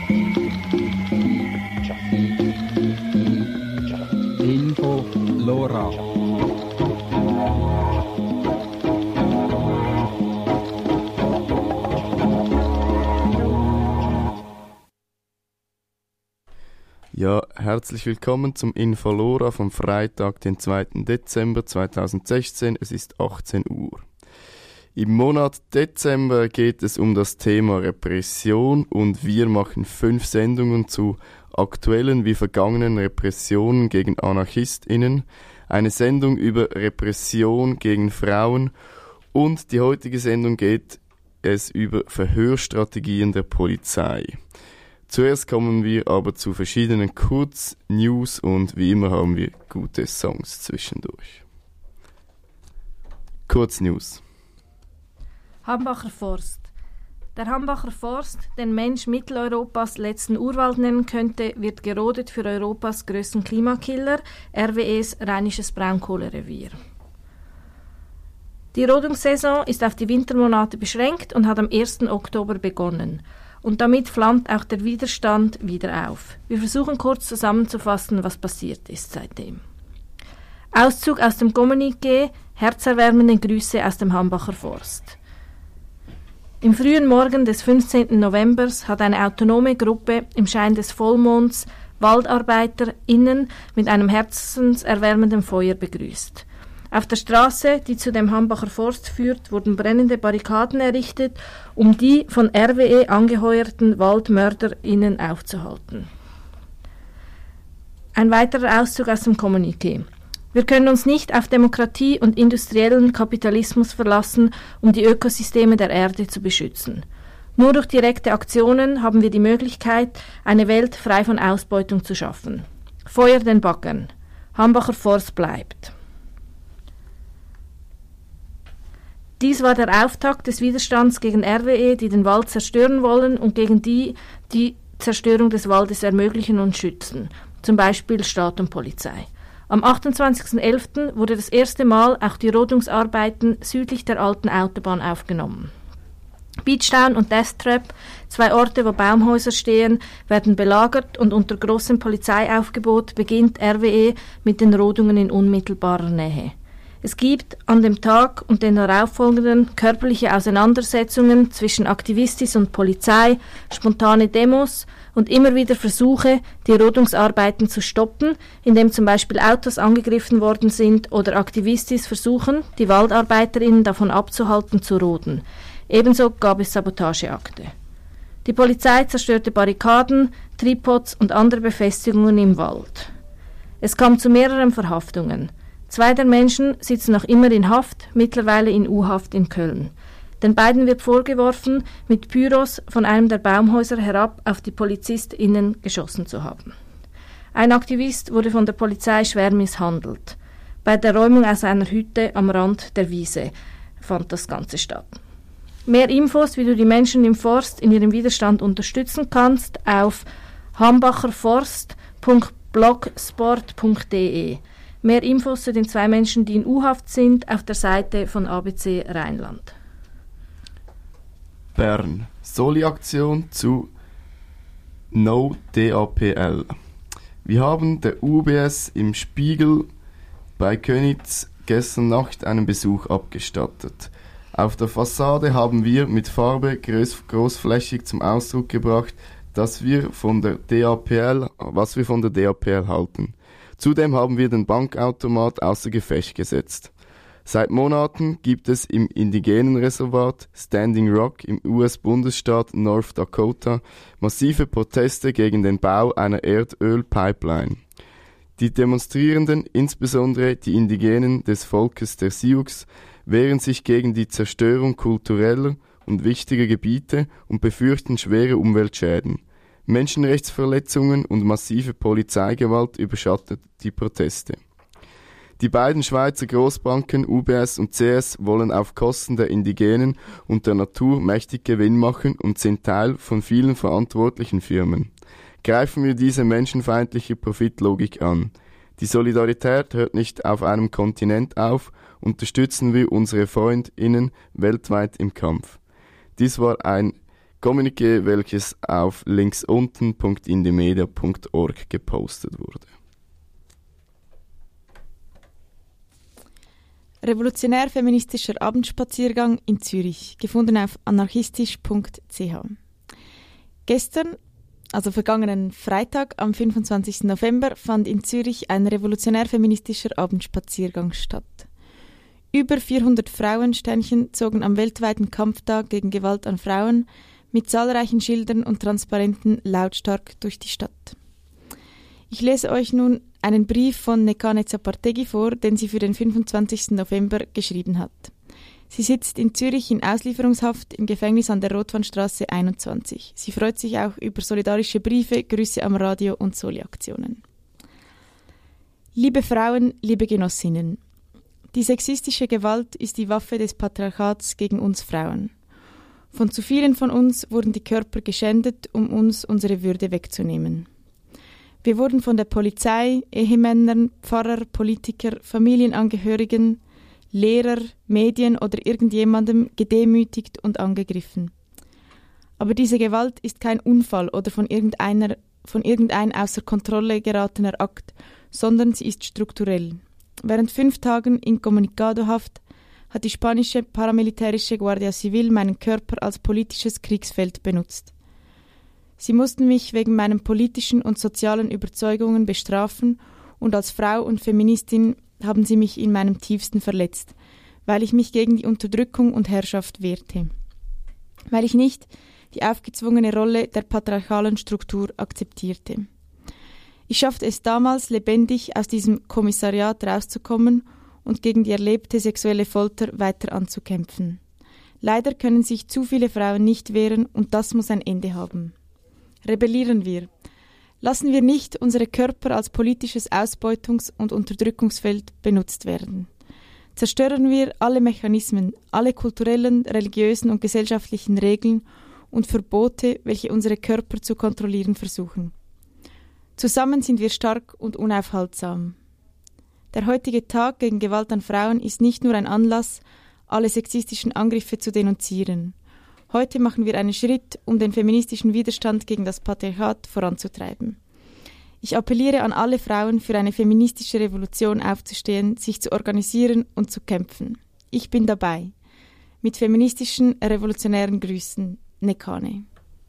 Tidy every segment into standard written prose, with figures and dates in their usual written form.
Info Lora. Ja, herzlich willkommen zum Infolora vom Freitag, den 2. Dezember 2016. Es ist 18 Uhr. Im Monat Dezember geht es um das Thema Repression und wir machen 5 Sendungen zu aktuellen wie vergangenen Repressionen gegen AnarchistInnen, eine Sendung über Repression gegen Frauen und die heutige Sendung geht es über Verhörstrategien der Polizei. Zuerst kommen wir aber zu verschiedenen Kurznews und wie immer haben wir gute Songs zwischendurch. Kurznews. Hambacher Forst. Der Hambacher Forst, den Mensch Mitteleuropas letzten Urwald nennen könnte, wird gerodet für Europas größten Klimakiller, RWEs Rheinisches Braunkohlerevier. Die Rodungssaison ist auf die Wintermonate beschränkt und hat am 1. Oktober begonnen. Und damit flammt auch der Widerstand wieder auf. Wir versuchen kurz zusammenzufassen, was passiert ist seitdem. Auszug aus dem Kommuniqué, herzerwärmende Grüße aus dem Hambacher Forst. Im frühen Morgen des 15. November hat eine autonome Gruppe im Schein des Vollmonds WaldarbeiterInnen mit einem herzenserwärmenden Feuer begrüßt. Auf der Straße, die zu dem Hambacher Forst führt, wurden brennende Barrikaden errichtet, um die von RWE angeheuerten WaldmörderInnen aufzuhalten. Ein weiterer Auszug aus dem Kommuniqué. Wir können uns nicht auf Demokratie und industriellen Kapitalismus verlassen, um die Ökosysteme der Erde zu beschützen. Nur durch direkte Aktionen haben wir die Möglichkeit, eine Welt frei von Ausbeutung zu schaffen. Feuer den Baggern. Hambacher Forst bleibt. Dies war der Auftakt des Widerstands gegen RWE, die den Wald zerstören wollen und gegen die Zerstörung des Waldes ermöglichen und schützen, zum Beispiel Staat und Polizei. Am 28.11. wurde das erste Mal auch die Rodungsarbeiten südlich der alten Autobahn aufgenommen. Beachtown und Death Trap, 2 Orte, wo Baumhäuser stehen, werden belagert und unter großem Polizeiaufgebot beginnt RWE mit den Rodungen in unmittelbarer Nähe. Es gibt an dem Tag und den darauffolgenden körperliche Auseinandersetzungen zwischen Aktivistis und Polizei, spontane Demos und immer wieder Versuche, die Rodungsarbeiten zu stoppen, indem zum Beispiel Autos angegriffen worden sind oder Aktivistis versuchen, die WaldarbeiterInnen davon abzuhalten zu roden. Ebenso gab es Sabotageakte. Die Polizei zerstörte Barrikaden, Tripods und andere Befestigungen im Wald. Es kam zu mehreren Verhaftungen. 2 der Menschen sitzen noch immer in Haft, mittlerweile in U-Haft in Köln. Den beiden wird vorgeworfen, mit Pyros von einem der Baumhäuser herab auf die PolizistInnen geschossen zu haben. Ein Aktivist wurde von der Polizei schwer misshandelt. Bei der Räumung aus einer Hütte am Rand der Wiese fand das Ganze statt. Mehr Infos, wie du die Menschen im Forst in ihrem Widerstand unterstützen kannst, auf hambacherforst.blogsport.de. Mehr Infos zu den 2 Menschen, die in U-Haft sind, auf der Seite von ABC Rheinland. Bern. Soli-Aktion zu No DAPL. Wir haben der UBS im Spiegel bei Könitz gestern Nacht einen Besuch abgestattet. Auf der Fassade haben wir mit Farbe großflächig zum Ausdruck gebracht, was wir von der DAPL halten. Zudem haben wir den Bankautomat außer Gefecht gesetzt. Seit Monaten gibt es im indigenen Reservat Standing Rock im US-Bundesstaat North Dakota massive Proteste gegen den Bau einer Erdölpipeline. Die Demonstrierenden, insbesondere die Indigenen des Volkes der Sioux, wehren sich gegen die Zerstörung kultureller und wichtiger Gebiete und befürchten schwere Umweltschäden. Menschenrechtsverletzungen und massive Polizeigewalt überschattet die Proteste. Die beiden Schweizer Großbanken UBS und CS wollen auf Kosten der Indigenen und der Natur mächtig Gewinn machen und sind Teil von vielen verantwortlichen Firmen. Greifen wir diese menschenfeindliche Profitlogik an. Die Solidarität hört nicht auf einem Kontinent auf, unterstützen wir unsere FreundInnen weltweit im Kampf. Dies war ein Kommuniqué, welches auf linksunten.indymedia.org gepostet wurde. Revolutionär-feministischer Abendspaziergang in Zürich, gefunden auf anarchistisch.ch. Gestern, also vergangenen Freitag, am 25. November, fand in Zürich ein revolutionär-feministischer Abendspaziergang statt. Über 400 Frauensternchen zogen am weltweiten Kampftag gegen Gewalt an Frauen mit zahlreichen Schildern und Transparenten lautstark durch die Stadt. Ich lese euch nun einen Brief von Nekane Zapartegui vor, den sie für den 25. November geschrieben hat. Sie sitzt in Zürich in Auslieferungshaft im Gefängnis an der Rotwandstraße 21. Sie freut sich auch über solidarische Briefe, Grüße am Radio und Soli-Aktionen. Liebe Frauen, liebe Genossinnen, die sexistische Gewalt ist die Waffe des Patriarchats gegen uns Frauen. Von zu vielen von uns wurden die Körper geschändet, um uns unsere Würde wegzunehmen. Wir wurden von der Polizei, Ehemännern, Pfarrer, Politiker, Familienangehörigen, Lehrer, Medien oder irgendjemandem gedemütigt und angegriffen. Aber diese Gewalt ist kein Unfall oder von irgendein außer Kontrolle geratener Akt, sondern sie ist strukturell. Während 5 Tagen Incommunicado-Haft hat die spanische paramilitärische Guardia Civil meinen Körper als politisches Kriegsfeld benutzt. Sie mussten mich wegen meinen politischen und sozialen Überzeugungen bestrafen und als Frau und Feministin haben sie mich in meinem Tiefsten verletzt, weil ich mich gegen die Unterdrückung und Herrschaft wehrte. Weil ich nicht die aufgezwungene Rolle der patriarchalen Struktur akzeptierte. Ich schaffte es damals, lebendig aus diesem Kommissariat rauszukommen und gegen die erlebte sexuelle Folter weiter anzukämpfen. Leider können sich zu viele Frauen nicht wehren und das muss ein Ende haben. Rebellieren wir. Lassen wir nicht unsere Körper als politisches Ausbeutungs- und Unterdrückungsfeld benutzt werden. Zerstören wir alle Mechanismen, alle kulturellen, religiösen und gesellschaftlichen Regeln und Verbote, welche unsere Körper zu kontrollieren versuchen. Zusammen sind wir stark und unaufhaltsam. Der heutige Tag gegen Gewalt an Frauen ist nicht nur ein Anlass, alle sexistischen Angriffe zu denunzieren. Heute machen wir einen Schritt, um den feministischen Widerstand gegen das Patriarchat voranzutreiben. Ich appelliere an alle Frauen, für eine feministische Revolution aufzustehen, sich zu organisieren und zu kämpfen. Ich bin dabei. Mit feministischen, revolutionären Grüßen, Nekane.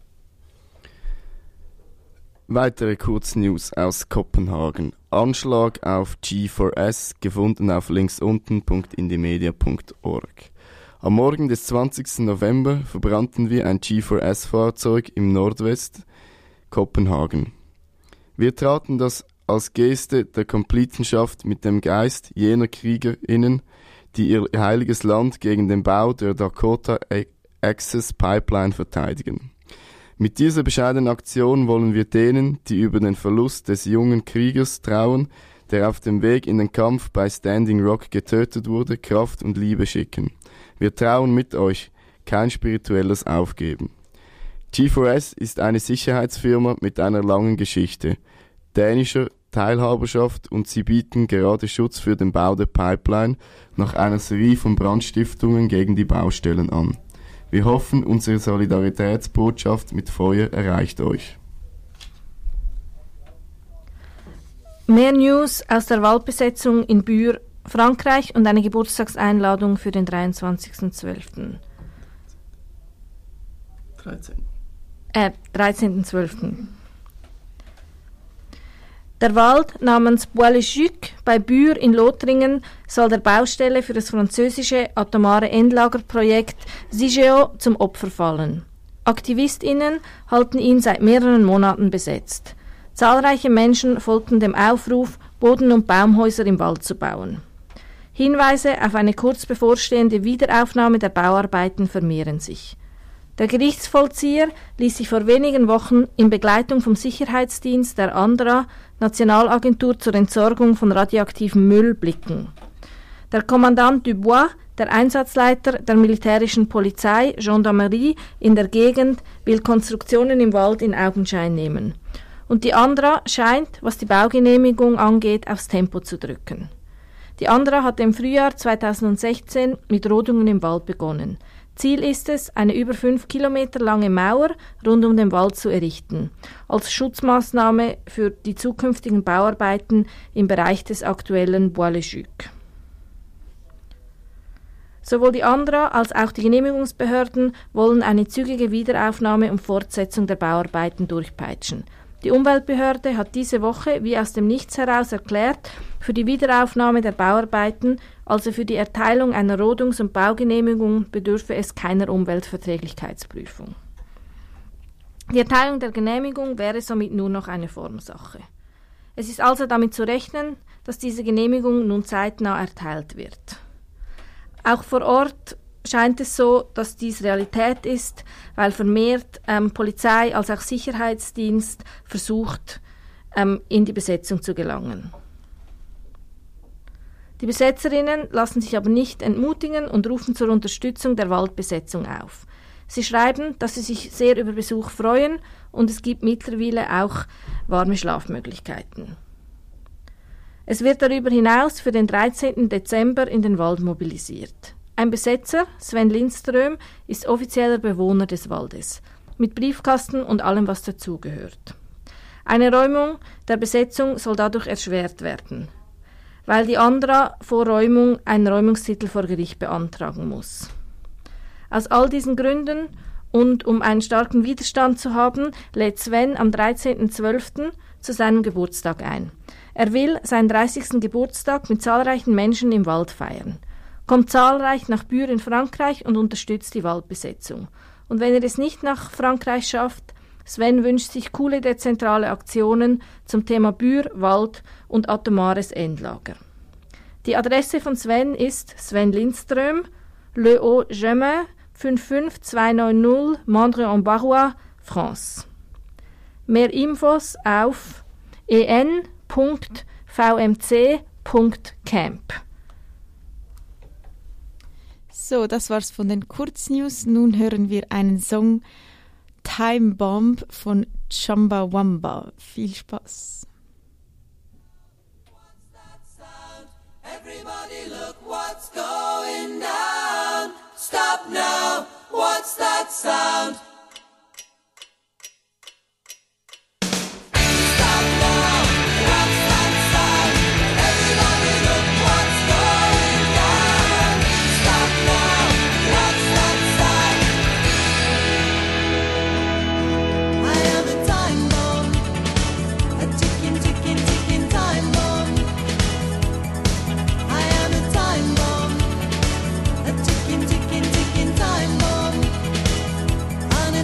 Weitere Kurznews aus Kopenhagen. Anschlag auf G4S, gefunden auf linksunten.indymedia.org. Am Morgen des 20. November verbrannten wir ein G4S-Fahrzeug im Nordwest Kopenhagen. Wir traten das als Geste der Komplizenschaft mit dem Geist jener KriegerInnen, die ihr heiliges Land gegen den Bau der Dakota Access Pipeline verteidigen. Mit dieser bescheidenen Aktion wollen wir denen, die über den Verlust des jungen Kriegers trauern, der auf dem Weg in den Kampf bei Standing Rock getötet wurde, Kraft und Liebe schicken. Wir trauern mit euch, kein spirituelles Aufgeben. G4S ist eine Sicherheitsfirma mit einer langen Geschichte, dänischer Teilhaberschaft, und sie bieten gerade Schutz für den Bau der Pipeline nach einer Serie von Brandstiftungen gegen die Baustellen an. Wir hoffen, unsere Solidaritätsbotschaft mit Feuer erreicht euch. Mehr News aus der Waldbesetzung in Bure, Frankreich und eine Geburtstagseinladung für den 23.12. 13.12. Der Wald namens Bois-le-Juc bei Bure in Lothringen soll der Baustelle für das französische atomare Endlagerprojekt CIGEO zum Opfer fallen. AktivistInnen halten ihn seit mehreren Monaten besetzt. Zahlreiche Menschen folgten dem Aufruf, Boden- und Baumhäuser im Wald zu bauen. Hinweise auf eine kurz bevorstehende Wiederaufnahme der Bauarbeiten vermehren sich. Der Gerichtsvollzieher ließ sich vor wenigen Wochen in Begleitung vom Sicherheitsdienst der ANDRA, Nationalagentur zur Entsorgung von radioaktivem Müll, blicken. Der Kommandant Dubois, der Einsatzleiter der militärischen Polizei, Gendarmerie in der Gegend, will Konstruktionen im Wald in Augenschein nehmen. Und die ANDRA scheint, was die Baugenehmigung angeht, aufs Tempo zu drücken. Die ANDRA hatte im Frühjahr 2016 mit Rodungen im Wald begonnen. Ziel ist es, eine über 5 Kilometer lange Mauer rund um den Wald zu errichten, als Schutzmaßnahme für die zukünftigen Bauarbeiten im Bereich des aktuellen Bois-le-Juc. Sowohl die ANDRA als auch die Genehmigungsbehörden wollen eine zügige Wiederaufnahme und Fortsetzung der Bauarbeiten durchpeitschen. Die Umweltbehörde hat diese Woche wie aus dem Nichts heraus erklärt, für die Wiederaufnahme der Bauarbeiten, also für die Erteilung einer Rodungs- und Baugenehmigung, bedürfe es keiner Umweltverträglichkeitsprüfung. Die Erteilung der Genehmigung wäre somit nur noch eine Formsache. Es ist also damit zu rechnen, dass diese Genehmigung nun zeitnah erteilt wird. Auch vor Ort scheint es so, dass dies Realität ist, weil vermehrt Polizei als auch Sicherheitsdienst versucht, in die Besetzung zu gelangen. Die Besetzerinnen lassen sich aber nicht entmutigen und rufen zur Unterstützung der Waldbesetzung auf. Sie schreiben, dass sie sich sehr über Besuch freuen und es gibt mittlerweile auch warme Schlafmöglichkeiten. Es wird darüber hinaus für den 13. Dezember in den Wald mobilisiert. Ein Besetzer, Sven Lindström, ist offizieller Bewohner des Waldes, mit Briefkasten und allem, was dazugehört. Eine Räumung der Besetzung soll dadurch erschwert werden, weil die ANDRA vor Räumung einen Räumungstitel vor Gericht beantragen muss. Aus all diesen Gründen und um einen starken Widerstand zu haben, lädt Sven am 13.12. zu seinem Geburtstag ein. Er will seinen 30. Geburtstag mit zahlreichen Menschen im Wald feiern. Kommt zahlreich nach Bure in Frankreich und unterstützt die Waldbesetzung. Und wenn er es nicht nach Frankreich schafft, Sven wünscht sich coole dezentrale Aktionen zum Thema Bure, Wald und atomares Endlager. Die Adresse von Sven ist Sven Lindström, Le Haut Chemin 55290 Mandres-en-Barrois, France. Mehr Infos auf en.vmc.camp. So, das war's von den Kurznews. Nun hören wir einen Song Time Bomb von Chumbawamba. Viel Spaß. Everybody look what's going down. Stop now. What's that sound? Ticking time bomb.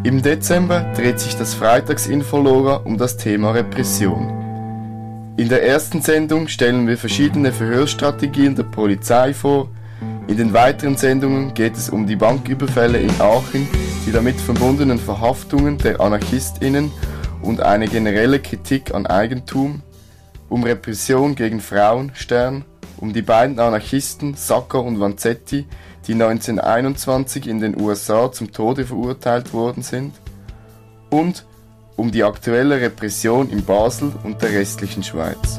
Im Dezember dreht sich das Freitagsinfolora um das Thema Repression. In der ersten Sendung stellen wir verschiedene Verhörstrategien der Polizei vor. In den weiteren Sendungen geht es um die Banküberfälle in Aachen, die damit verbundenen Verhaftungen der AnarchistInnen und eine generelle Kritik an Eigentum, um Repression gegen Frauen, Stern, um die beiden Anarchisten Sacker und Vanzetti, die 1921 in den USA zum Tode verurteilt worden sind, und um die aktuelle Repression in Basel und der restlichen Schweiz.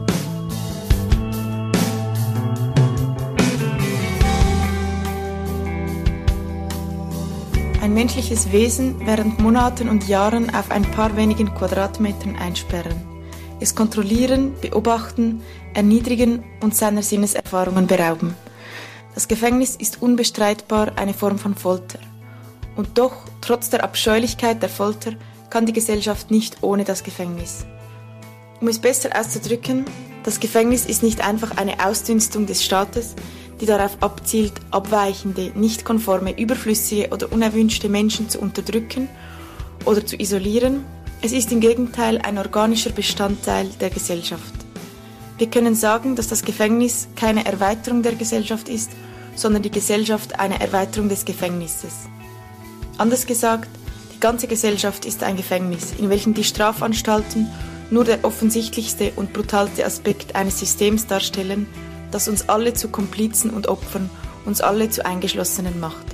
Ein menschliches Wesen während Monaten und Jahren auf ein paar wenigen Quadratmetern einsperren, es kontrollieren, beobachten, erniedrigen und seiner Sinneserfahrungen berauben. Das Gefängnis ist unbestreitbar eine Form von Folter. Und doch, trotz der Abscheulichkeit der Folter, kann die Gesellschaft nicht ohne das Gefängnis. Um es besser auszudrücken, das Gefängnis ist nicht einfach eine Ausdünstung des Staates, die darauf abzielt, abweichende, nicht konforme, überflüssige oder unerwünschte Menschen zu unterdrücken oder zu isolieren. Es ist im Gegenteil ein organischer Bestandteil der Gesellschaft. Wir können sagen, dass das Gefängnis keine Erweiterung der Gesellschaft ist, sondern die Gesellschaft eine Erweiterung des Gefängnisses. Anders gesagt, die ganze Gesellschaft ist ein Gefängnis, in welchem die Strafanstalten nur der offensichtlichste und brutalste Aspekt eines Systems darstellen, das uns alle zu Komplizen und Opfern, uns alle zu Eingeschlossenen macht.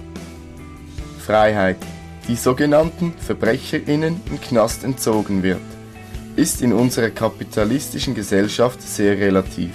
Freiheit, die sogenannten VerbrecherInnen im Knast entzogen wird, ist in unserer kapitalistischen Gesellschaft sehr relativ.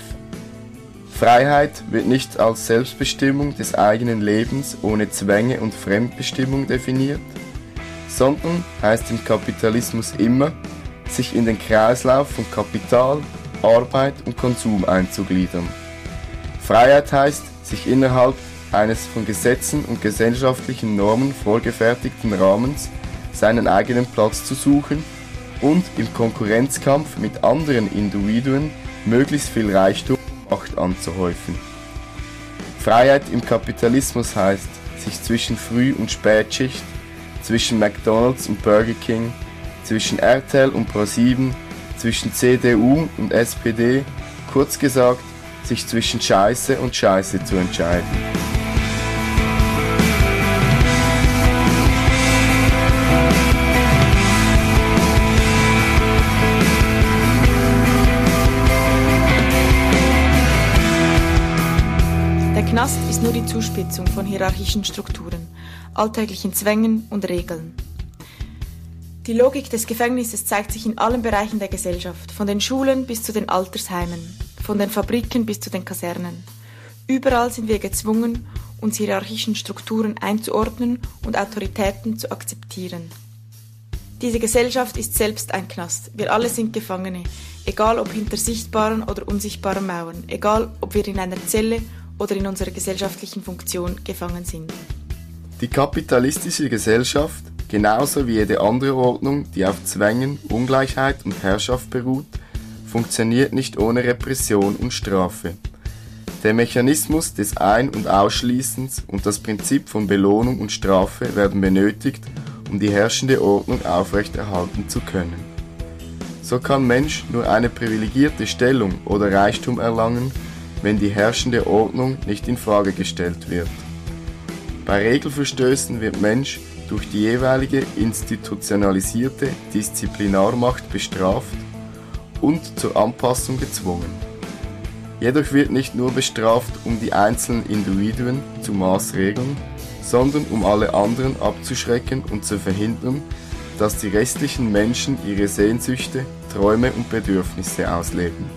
Freiheit wird nicht als Selbstbestimmung des eigenen Lebens ohne Zwänge und Fremdbestimmung definiert, sondern heißt im Kapitalismus immer, sich in den Kreislauf von Kapital, Arbeit und Konsum einzugliedern. Freiheit heißt, sich innerhalb eines von Gesetzen und gesellschaftlichen Normen vorgefertigten Rahmens seinen eigenen Platz zu suchen und im Konkurrenzkampf mit anderen Individuen möglichst viel Reichtum und Macht anzuhäufen. Freiheit im Kapitalismus heißt, sich zwischen Früh- und Spätschicht, zwischen McDonald's und Burger King, zwischen RTL und ProSieben, zwischen CDU und SPD, kurz gesagt, sich zwischen Scheiße und Scheiße zu entscheiden. Der Knast ist nur die Zuspitzung von hierarchischen Strukturen, alltäglichen Zwängen und Regeln. Die Logik des Gefängnisses zeigt sich in allen Bereichen der Gesellschaft, von den Schulen bis zu den Altersheimen, von den Fabriken bis zu den Kasernen. Überall sind wir gezwungen, uns hierarchischen Strukturen einzuordnen und Autoritäten zu akzeptieren. Diese Gesellschaft ist selbst ein Knast. Wir alle sind Gefangene, egal ob hinter sichtbaren oder unsichtbaren Mauern, egal ob wir in einer Zelle oder in unserer gesellschaftlichen Funktion gefangen sind. Die kapitalistische Gesellschaft, genauso wie jede andere Ordnung, die auf Zwängen, Ungleichheit und Herrschaft beruht, funktioniert nicht ohne Repression und Strafe. Der Mechanismus des Ein- und Ausschließens und das Prinzip von Belohnung und Strafe werden benötigt, um die herrschende Ordnung aufrechterhalten zu können. So kann Mensch nur eine privilegierte Stellung oder Reichtum erlangen, wenn die herrschende Ordnung nicht in Frage gestellt wird. Bei Regelverstößen wird Mensch durch die jeweilige institutionalisierte Disziplinarmacht bestraft und zur Anpassung gezwungen. Jedoch wird nicht nur bestraft, um die einzelnen Individuen zu maßregeln, sondern um alle anderen abzuschrecken und zu verhindern, dass die restlichen Menschen ihre Sehnsüchte, Träume und Bedürfnisse ausleben.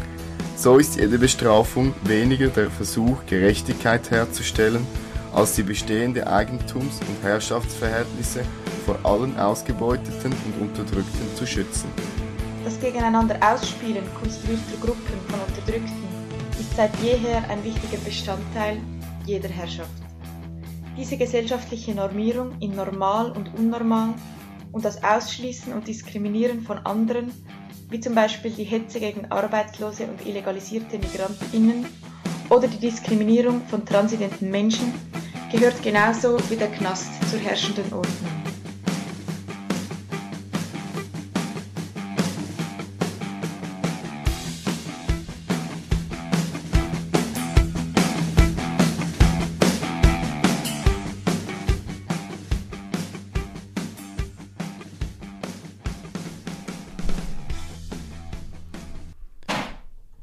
So ist jede Bestrafung weniger der Versuch, Gerechtigkeit herzustellen, als die bestehende Eigentums- und Herrschaftsverhältnisse vor allen Ausgebeuteten und Unterdrückten zu schützen. Das Gegeneinander Ausspielen konstruierter Gruppen von Unterdrückten ist seit jeher ein wichtiger Bestandteil jeder Herrschaft. Diese gesellschaftliche Normierung in normal und unnormal und das Ausschließen und Diskriminieren von anderen, wie zum Beispiel die Hetze gegen arbeitslose und illegalisierte MigrantInnen oder die Diskriminierung von transidenten Menschen, gehört genauso wie der Knast zur herrschenden Ordnung.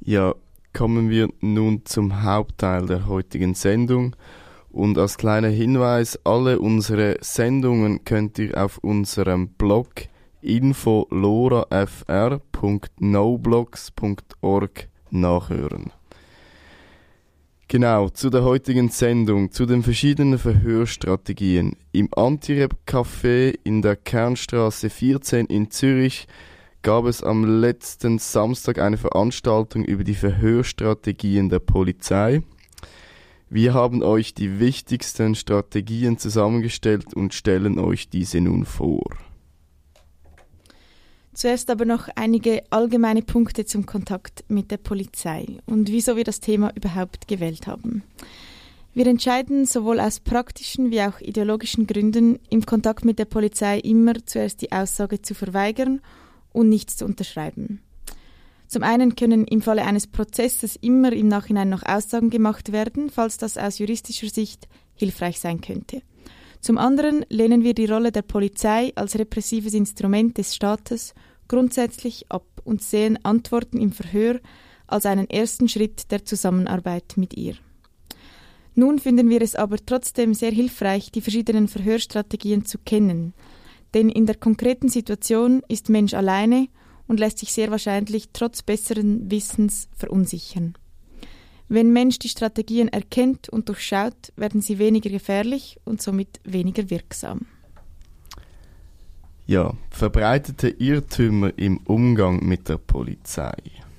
Ja, kommen wir nun zum Hauptteil der heutigen Sendung. Und als kleiner Hinweis, alle unsere Sendungen könnt ihr auf unserem Blog infolorafr.noblogs.org nachhören. Genau, zu der heutigen Sendung, zu den verschiedenen Verhörstrategien. Im Anti-Rap-Café in der Kernstraße 14 in Zürich gab es am letzten Samstag eine Veranstaltung über die Verhörstrategien der Polizei. Wir haben euch die wichtigsten Strategien zusammengestellt und stellen euch diese nun vor. Zuerst aber noch einige allgemeine Punkte zum Kontakt mit der Polizei und wieso wir das Thema überhaupt gewählt haben. Wir entscheiden sowohl aus praktischen wie auch ideologischen Gründen, im Kontakt mit der Polizei immer zuerst die Aussage zu verweigern und nichts zu unterschreiben. Zum einen können im Falle eines Prozesses immer im Nachhinein noch Aussagen gemacht werden, falls das aus juristischer Sicht hilfreich sein könnte. Zum anderen lehnen wir die Rolle der Polizei als repressives Instrument des Staates grundsätzlich ab und sehen Antworten im Verhör als einen ersten Schritt der Zusammenarbeit mit ihr. Nun finden wir es aber trotzdem sehr hilfreich, die verschiedenen Verhörstrategien zu kennen, denn in der konkreten Situation ist Mensch alleine und lässt sich sehr wahrscheinlich trotz besseren Wissens verunsichern. Wenn Mensch die Strategien erkennt und durchschaut, werden sie weniger gefährlich und somit weniger wirksam. Ja, verbreitete Irrtümer im Umgang mit der Polizei.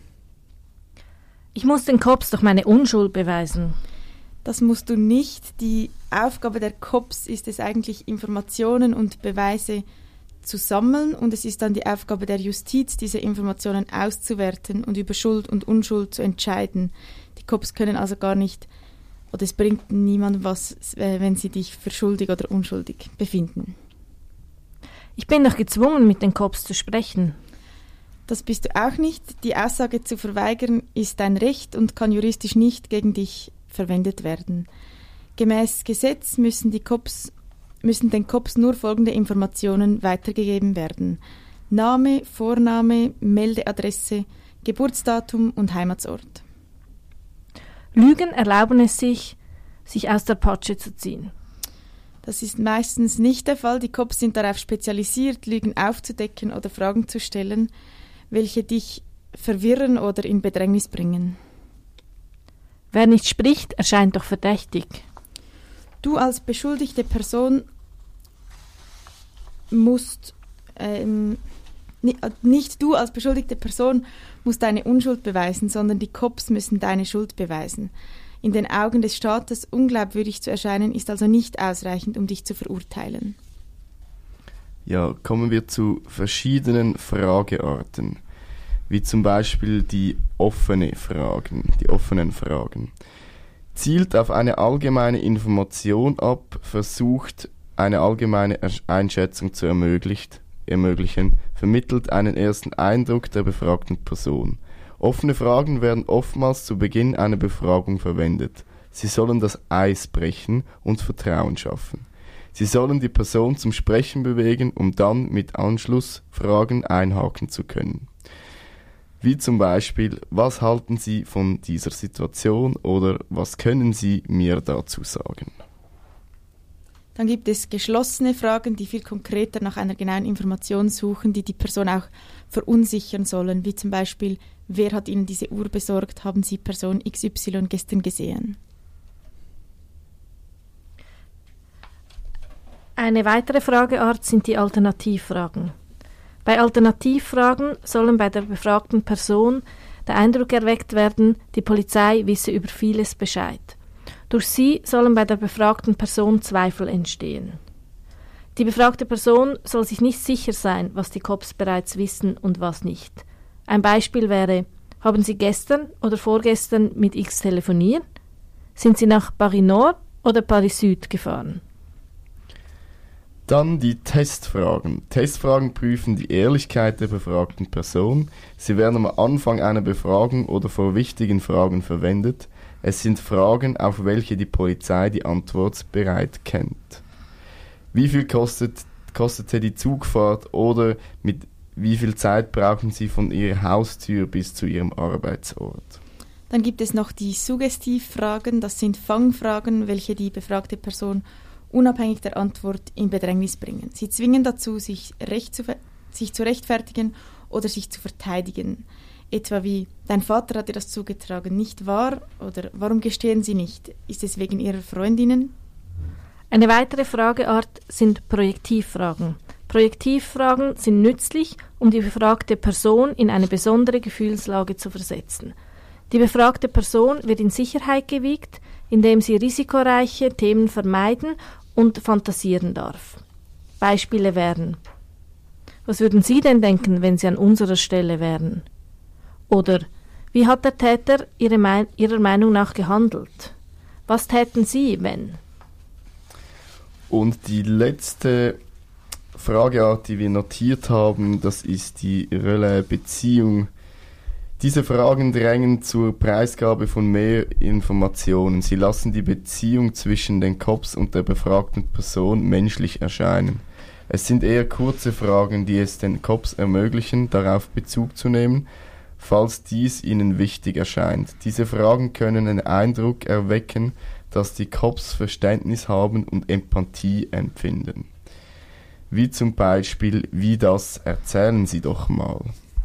Ich muss den Cops doch meine Unschuld beweisen. Das musst du nicht. Die Aufgabe der Cops ist es eigentlich, Informationen und Beweise zu sammeln, und es ist dann die Aufgabe der Justiz, diese Informationen auszuwerten und über Schuld und Unschuld zu entscheiden. Die Cops können also gar nicht, oder es bringt niemandem was, wenn sie dich für schuldig oder unschuldig befinden. Ich bin doch gezwungen, mit den Cops zu sprechen. Das bist du auch nicht. Die Aussage zu verweigern ist dein Recht und kann juristisch nicht gegen dich verwendet werden. Gemäß Gesetz müssen den Cops nur folgende Informationen weitergegeben werden: Name, Vorname, Meldeadresse, Geburtsdatum und Heimatsort. Lügen erlauben es sich aus der Patsche zu ziehen. Das ist meistens nicht der Fall. Die Cops sind darauf spezialisiert, Lügen aufzudecken oder Fragen zu stellen, welche dich verwirren oder in Bedrängnis bringen. Wer nicht spricht, erscheint doch verdächtig. Du als beschuldigte Person musst nicht du als beschuldigte Person musst deine Unschuld beweisen, sondern die Cops müssen deine Schuld beweisen. In den Augen des Staates unglaubwürdig zu erscheinen, ist also nicht ausreichend, um dich zu verurteilen. Ja, kommen wir zu verschiedenen Fragearten, wie zum Beispiel die offenen Fragen. Zielt auf eine allgemeine Information ab, versucht eine allgemeine Einschätzung zu ermöglichen, vermittelt einen ersten Eindruck der befragten Person. Offene Fragen werden oftmals zu Beginn einer Befragung verwendet. Sie sollen das Eis brechen und Vertrauen schaffen. Sie sollen die Person zum Sprechen bewegen, um dann mit Anschlussfragen einhaken zu können. Wie zum Beispiel: Was halten Sie von dieser Situation oder was können Sie mir dazu sagen? Dann gibt es geschlossene Fragen, die viel konkreter nach einer genauen Information suchen, die die Person auch verunsichern sollen, wie zum Beispiel: Wer hat Ihnen diese Uhr besorgt? Haben Sie Person XY gestern gesehen? Eine weitere Frageart sind die Alternativfragen. Bei Alternativfragen sollen bei der befragten Person der Eindruck erweckt werden, die Polizei wisse über vieles Bescheid. Durch sie sollen bei der befragten Person Zweifel entstehen. Die befragte Person soll sich nicht sicher sein, was die Cops bereits wissen und was nicht. Ein Beispiel wäre: Haben Sie gestern oder vorgestern mit X telefoniert? Sind Sie nach Paris Nord oder Paris Süd gefahren? Dann die Testfragen. Testfragen prüfen die Ehrlichkeit der befragten Person. Sie werden am Anfang einer Befragung oder vor wichtigen Fragen verwendet. Es sind Fragen, auf welche die Polizei die Antwort bereit kennt. Wie viel kostete die Zugfahrt oder mit wie viel Zeit brauchen Sie von Ihrer Haustür bis zu Ihrem Arbeitsort? Dann gibt es noch die Suggestivfragen, das sind Fangfragen, welche die befragte Person unabhängig der Antwort in Bedrängnis bringen. Sie zwingen dazu, sich zu rechtfertigen oder sich zu verteidigen. Etwa wie, dein Vater hat dir das zugetragen, nicht wahr? Oder warum gestehen Sie nicht? Ist es wegen Ihrer Freundinnen? Eine weitere Frageart sind Projektivfragen. Projektivfragen sind nützlich, um die befragte Person in eine besondere Gefühlslage zu versetzen. Die befragte Person wird in Sicherheit gewiegt, indem sie risikoreiche Themen vermeiden und fantasieren darf. Beispiele wären: Was würden Sie denn denken, wenn Sie an unserer Stelle wären? Oder wie hat der Täter Ihrer Meinung nach gehandelt? Was täten Sie, wenn? Und die letzte Frageart, die wir notiert haben, das ist die Relais-Beziehung. Diese Fragen drängen zur Preisgabe von mehr Informationen. Sie lassen die Beziehung zwischen den Cops und der befragten Person menschlich erscheinen. Es sind eher kurze Fragen, die es den Cops ermöglichen, darauf Bezug zu nehmen, falls dies ihnen wichtig erscheint. Diese Fragen können den Eindruck erwecken, dass die Cops Verständnis haben und Empathie empfinden. Wie zum Beispiel, wie das erzählen Sie doch mal.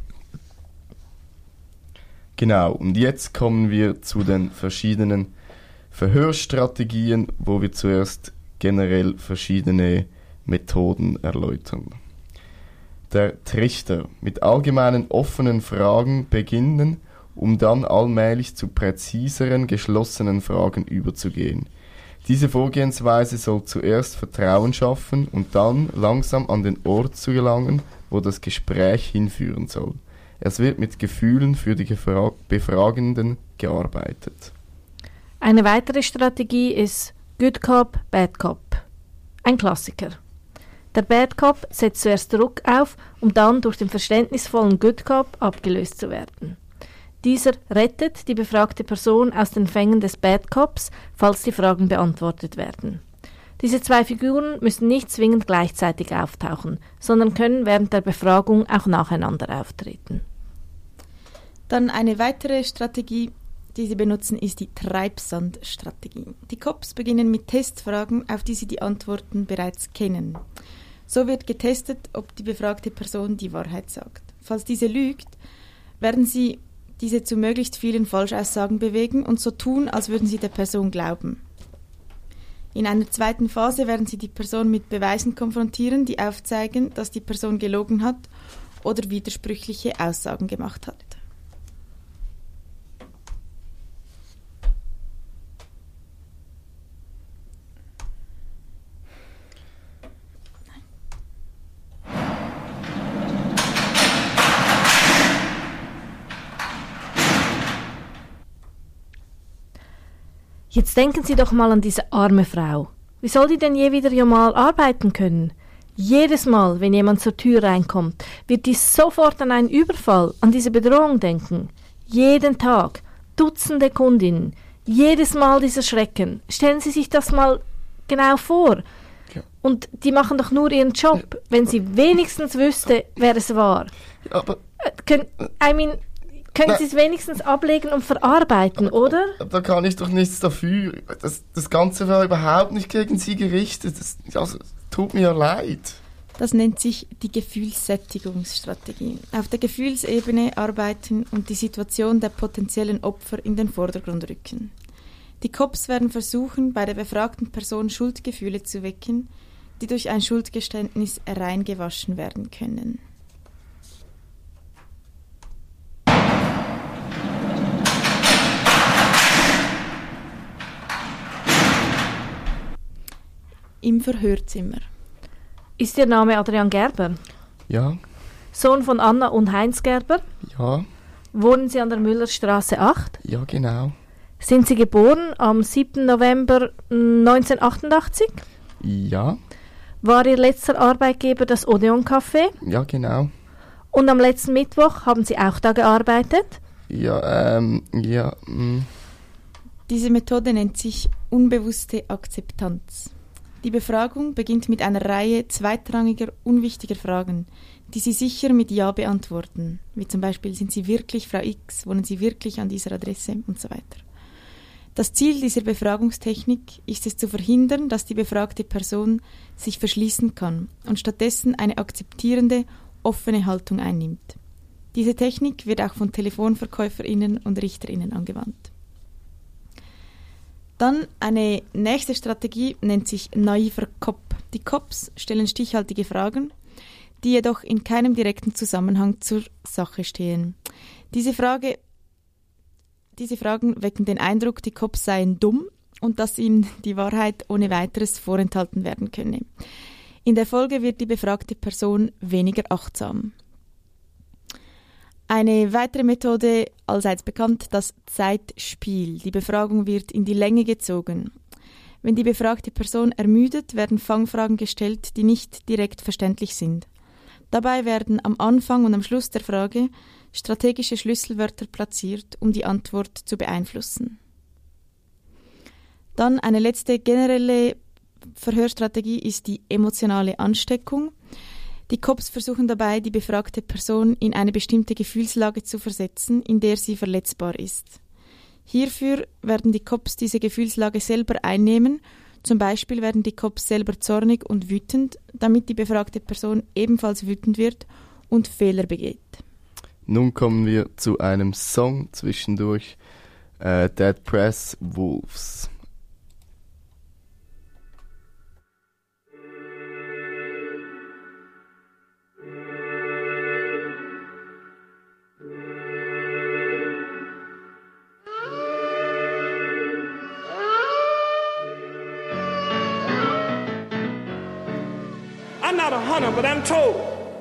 Genau, und jetzt kommen wir zu den verschiedenen Verhörstrategien, wo wir zuerst generell verschiedene Methoden erläutern. Der Trichter: Mit allgemeinen offenen Fragen beginnen, um dann allmählich zu präziseren, geschlossenen Fragen überzugehen. Diese Vorgehensweise soll zuerst Vertrauen schaffen und dann langsam an den Ort zu gelangen, wo das Gespräch hinführen soll. Es wird mit Gefühlen für die Befragenden gearbeitet. Eine weitere Strategie ist Good Cop, Bad Cop. Ein Klassiker. Der Bad Cop setzt zuerst Druck auf, um dann durch den verständnisvollen Good Cop abgelöst zu werden. Dieser rettet die befragte Person aus den Fängen des Bad Cops, falls die Fragen beantwortet werden. Diese zwei Figuren müssen nicht zwingend gleichzeitig auftauchen, sondern können während der Befragung auch nacheinander auftreten. Dann eine weitere Strategie, die sie benutzen, ist die Treibsandstrategie. Die Cops beginnen mit Testfragen, auf die sie die Antworten bereits kennen. So wird getestet, ob die befragte Person die Wahrheit sagt. Falls diese lügt, werden sie diese zu möglichst vielen Falschaussagen bewegen und so tun, als würden sie der Person glauben. In einer zweiten Phase werden sie die Person mit Beweisen konfrontieren, die aufzeigen, dass die Person gelogen hat oder widersprüchliche Aussagen gemacht hat. Jetzt denken Sie doch mal an diese arme Frau. Wie soll die denn je wieder mal arbeiten können? Jedes Mal, wenn jemand zur Tür reinkommt, wird die sofort an einen Überfall, an diese Bedrohung denken. Jeden Tag, Dutzende Kundinnen, jedes Mal dieser Schrecken. Stellen Sie sich das mal genau vor. Ja. Und die machen doch nur ihren Job, wenn sie wenigstens wüsste, wer es war. Ja, aber können Sie es wenigstens ablegen und verarbeiten, oder? Da kann ich doch nichts dafür. Das Ganze war überhaupt nicht gegen Sie gerichtet. Das tut mir leid. Das nennt sich die Gefühlssättigungsstrategie. Auf der Gefühlsebene arbeiten und die Situation der potenziellen Opfer in den Vordergrund rücken. Die Cops werden versuchen, bei der befragten Person Schuldgefühle zu wecken, die durch ein Schuldgeständnis reingewaschen werden können. Im Verhörzimmer. Ist Ihr Name Adrian Gerber? Ja. Sohn von Anna und Heinz Gerber? Ja. Wohnen Sie an der Müllerstraße 8? Ja, genau. Sind Sie geboren am 7. November 1988? Ja. War Ihr letzter Arbeitgeber das Odeon Café? Ja, genau. Und am letzten Mittwoch haben Sie auch da gearbeitet? Ja, Diese Methode nennt sich unbewusste Akzeptanz. Die Befragung beginnt mit einer Reihe zweitrangiger, unwichtiger Fragen, die Sie sicher mit Ja beantworten, wie zum Beispiel, sind Sie wirklich Frau X, wohnen Sie wirklich an dieser Adresse und so weiter. Das Ziel dieser Befragungstechnik ist es zu verhindern, dass die befragte Person sich verschließen kann und stattdessen eine akzeptierende, offene Haltung einnimmt. Diese Technik wird auch von TelefonverkäuferInnen und RichterInnen angewandt. Dann eine nächste Strategie nennt sich naiver Cop. Die Cops stellen stichhaltige Fragen, die jedoch in keinem direkten Zusammenhang zur Sache stehen. Diese Fragen wecken den Eindruck, die Cops seien dumm und dass ihnen die Wahrheit ohne weiteres vorenthalten werden könne. In der Folge wird die befragte Person weniger achtsam. Eine weitere Methode, allseits bekannt, das Zeitspiel. Die Befragung wird in die Länge gezogen. Wenn die befragte Person ermüdet, werden Fangfragen gestellt, die nicht direkt verständlich sind. Dabei werden am Anfang und am Schluss der Frage strategische Schlüsselwörter platziert, um die Antwort zu beeinflussen. Dann eine letzte generelle Verhörstrategie ist die emotionale Ansteckung. Die Cops versuchen dabei, die befragte Person in eine bestimmte Gefühlslage zu versetzen, in der sie verletzbar ist. Hierfür werden die Cops diese Gefühlslage selber einnehmen. Zum Beispiel werden die Cops selber zornig und wütend, damit die befragte Person ebenfalls wütend wird und Fehler begeht. Nun kommen wir zu einem Song zwischendurch, Dead Press, Wolves. I'm not a hunter, but I'm told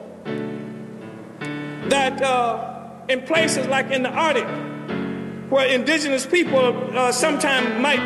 that in places like in the Arctic, where indigenous people sometimes might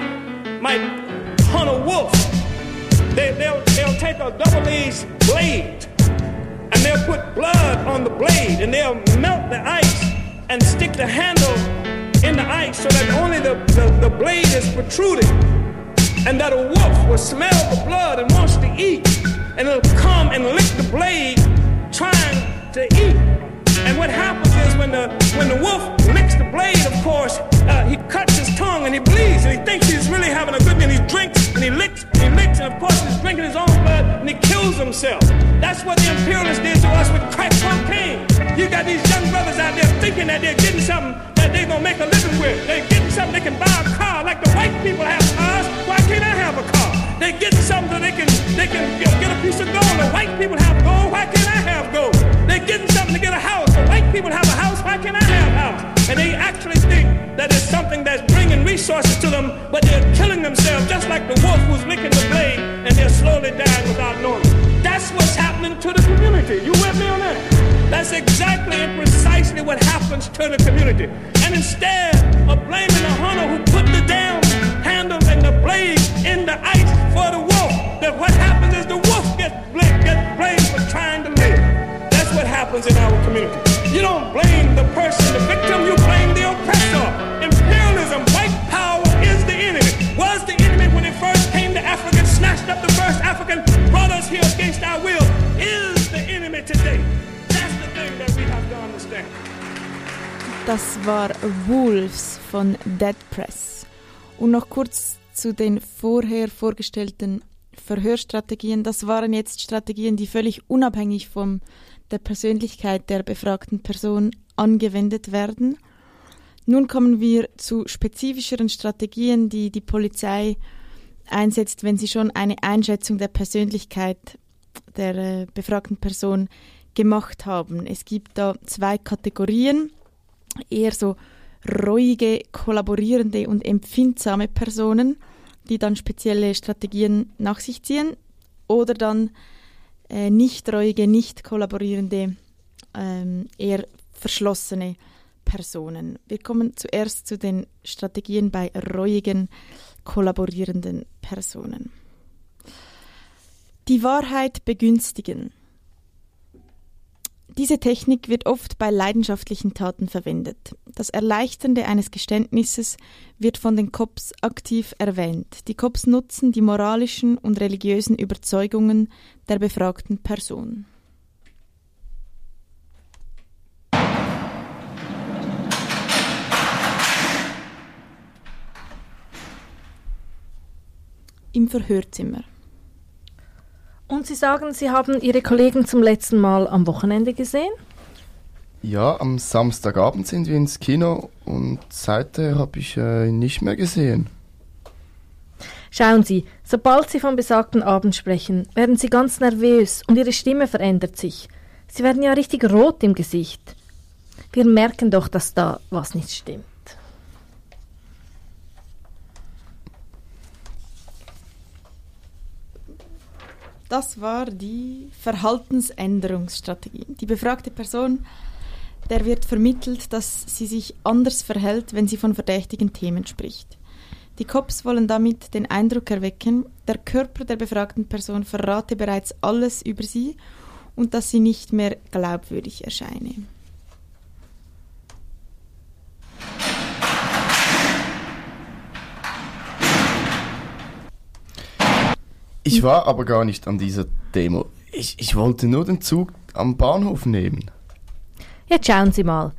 hunt a wolf, they'll take a double-edged blade and they'll put blood on the blade and they'll melt the ice and stick the handle in the ice so that only the blade is protruding, and that a wolf will smell the blood and wants to eat, and it'll come and lick the blade trying to eat. And what happens is when the wolf licks the blade, of course, he cuts his tongue and he bleeds and he thinks he's really having a good meal. He drinks and he licks and of course he's drinking his own blood and he kills himself. That's what the imperialists did to us with crack cocaine. You got these young brothers out there thinking that they're getting something that they're going to make a living with. They're getting something they can buy a car like the white people have cars. Why can't I have a car? They're getting something so they can get a piece of gold. The white people have gold. Why can't I have gold? They're getting something to get a house. The white people have a house. Why can't I have a house? And they actually think that it's something that's bringing resources to them, but they're killing themselves just like the wolf who's licking the blade, and they're slowly dying without knowing it. That's what's happening to the community. You with me on that? That's exactly and precisely what happens to the community. And instead of blaming the hunter who put the damn handle and the blade in the ice for the wolf, that what happens is the wolf gets blamed for trying to live. That's what happens in our community. You don't blame the person, the victim, you blame the oppressor. Imperialism, white power is the enemy. Was the enemy when it first came to Africa, snatched up the first African, brought us here against our will, is the enemy today. That's the thing that we have to understand. Das war Wolves von Dead Press. Und noch kurz zu den vorher vorgestellten Verhörstrategien. Das waren jetzt Strategien, die völlig unabhängig von der Persönlichkeit der befragten Person angewendet werden. Nun kommen wir zu spezifischeren Strategien, die die Polizei einsetzt, wenn sie schon eine Einschätzung der Persönlichkeit der befragten Person gemacht haben. Es gibt da zwei Kategorien, eher so ruhige, kollaborierende und empfindsame Personen, die dann spezielle Strategien nach sich ziehen, oder dann nicht ruhige, nicht kollaborierende, eher verschlossene Personen. Wir kommen zuerst zu den Strategien bei ruhigen, kollaborierenden Personen. Die Wahrheit begünstigen. Diese Technik wird oft bei leidenschaftlichen Taten verwendet. Das Erleichternde eines Geständnisses wird von den Cops aktiv erwähnt. Die Cops nutzen die moralischen und religiösen Überzeugungen der befragten Person. Im Verhörzimmer. Und Sie sagen, Sie haben Ihre Kollegen zum letzten Mal am Wochenende gesehen? Ja, am Samstagabend sind wir ins Kino und seither habe ich ihn nicht mehr gesehen. Schauen Sie, sobald Sie vom besagten Abend sprechen, werden Sie ganz nervös und Ihre Stimme verändert sich. Sie werden ja richtig rot im Gesicht. Wir merken doch, dass da was nicht stimmt. Das war die Verhaltensänderungsstrategie. Die befragte Person, der wird vermittelt, dass sie sich anders verhält, wenn sie von verdächtigen Themen spricht. Die Cops wollen damit den Eindruck erwecken, der Körper der befragten Person verrate bereits alles über sie und dass sie nicht mehr glaubwürdig erscheine. Ich war aber gar nicht an dieser Demo. Ich wollte nur den Zug am Bahnhof nehmen. Jetzt schauen Sie mal.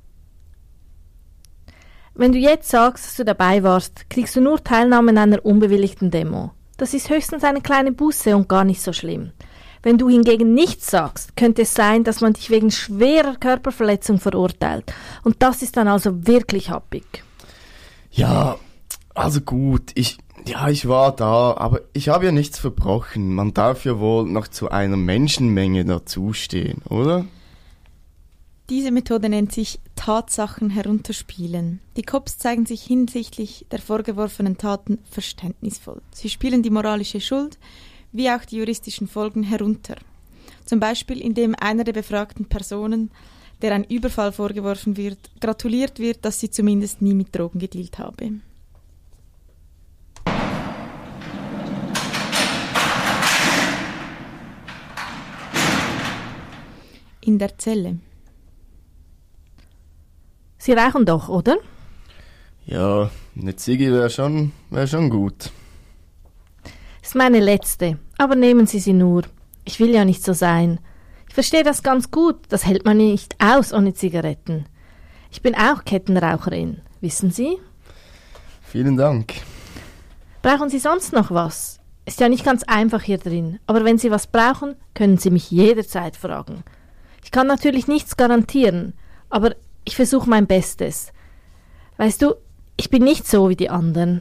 Wenn du jetzt sagst, dass du dabei warst, kriegst du nur Teilnahme an einer unbewilligten Demo. Das ist höchstens eine kleine Buße und gar nicht so schlimm. Wenn du hingegen nichts sagst, könnte es sein, dass man dich wegen schwerer Körperverletzung verurteilt. Und das ist dann also wirklich happig. Ja, also gut, ich war da, aber ich habe ja nichts verbrochen. Man darf ja wohl noch zu einer Menschenmenge dazustehen, oder? Diese Methode nennt sich Tatsachen herunterspielen. Die Cops zeigen sich hinsichtlich der vorgeworfenen Taten verständnisvoll. Sie spielen die moralische Schuld wie auch die juristischen Folgen herunter. Zum Beispiel, indem einer der befragten Personen, der ein Überfall vorgeworfen wird, gratuliert wird, dass sie zumindest nie mit Drogen gedealt habe. In der Zelle. Sie rauchen doch, oder? Ja, eine Ziege wäre schon gut. Ist meine letzte, aber nehmen Sie sie nur. Ich will ja nicht so sein. Ich verstehe das ganz gut, das hält man nicht aus ohne Zigaretten. Ich bin auch Kettenraucherin, wissen Sie? Vielen Dank. Brauchen Sie sonst noch was? Ist ja nicht ganz einfach hier drin, aber wenn Sie was brauchen, können Sie mich jederzeit fragen. Ich kann natürlich nichts garantieren, aber ich versuche mein Bestes. Weißt du, ich bin nicht so wie die anderen.